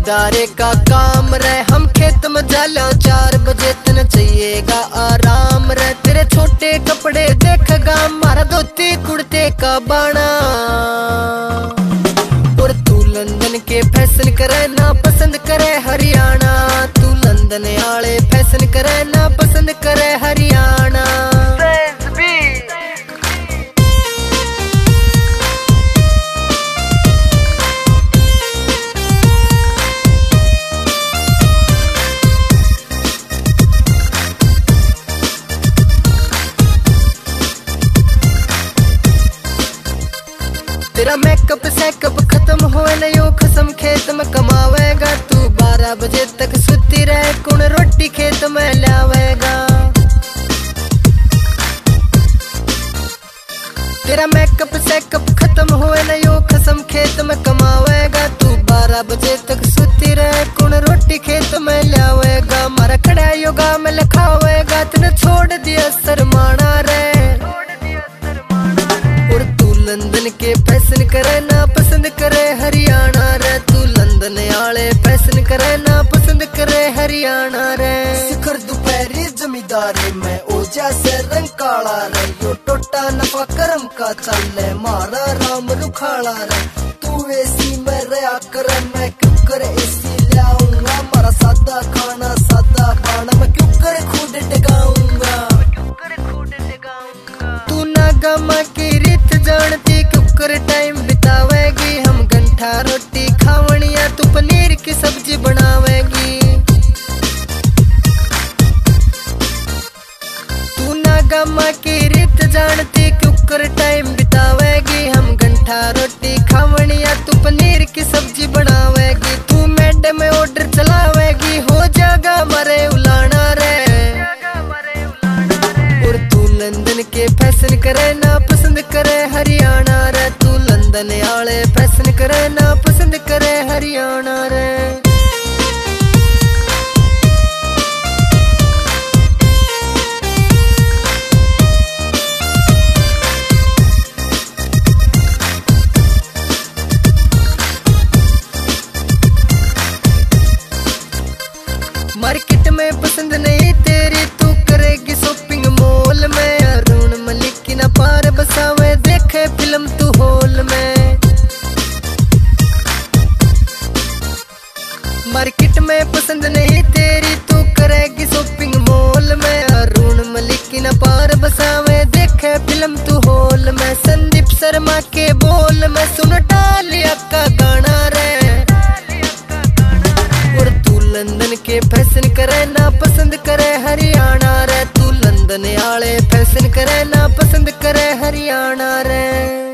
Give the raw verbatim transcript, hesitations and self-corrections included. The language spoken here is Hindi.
जमींदारे का काम रे। हम खेत में जाला चार बजे तन चाहिएगा आराम रे। तेरे छोटे कपड़े देखेगा मारा धोती कुर्ते का बाना। और तू लंदन के फैशन करे ना पसंद करे हरियाणा। तू लंदन आले फैशन करे ना पसंद करे हरियाणा। तेरा मेकअप सेकअप खत्म होए न यो खसम खेत में कमावेगा। तू बारह बजे तक सुती रहे कौन रोटी खेत में लावेगा। तेरा मेकअप सेकअप खत्म होए न यो खसम खेत में कमावेगा। तू बारह बजे तक सुती रहे कौन रोटी खेत में लावेगा। मारा खड़ा योगा में लिखावेगा तेने छोड़ दिया शर्माना रे। लंदन के फैशन करे ना पसंद करे हरियाणा रे। तू लंदन आले फैशन करे ना पसंद करे हरियाणा रे। शिखर दोपहरी जमींदारी में ओ जैसे रंग काला रे। यो टोटा नफा करम का चले मारा राम रुखाड़ा रे। तू एसी में रहा कर मैं क्यों कर एसी लाऊंगा। मारा सादा खाना सादा पाना मैं क्यों कर खुद टकाऊंगा। तू ना गमा की रीत जानती कुकर टाइम बितावेगी। हम गंठा रोटी खावनिया तू पनीर की सब्जी बनावेगी। तू ना गमा की रीत जानती कुकर टाइम बितावेगी। हम गंठा रोटी खावनिया तू पनीर की सब्जी बनावेगी। तू मैड में ऑर्डर चलावेगी हो जागा मरे उलाना रे। और तू लंदन के फैशन करे ना पसंद करे हरियाणा रे। तू लंदन आले फैशन करे ना पसंद करे हरियाणा रे। मार्केट में पसंद नहीं तेरी तू करेगी शॉपिंग मॉल में। अरुण मलिक की ना पार बसावे देखे फिल्म तू हॉल में। मार्केट में पसंद नहीं तेरी तू करेगी शॉपिंग मॉल में। अरुण मलिक की ना पार बसावे देखे फिल्म तू हॉल में। संदीप शर्मा के बोल में सुन टालिया का गाना रे। और तू लंदन के फैशन करे ना पसंद करे हरियाणा रे। तू लंदन आले फैशन करे ना पसंद करे हरियाणा रे।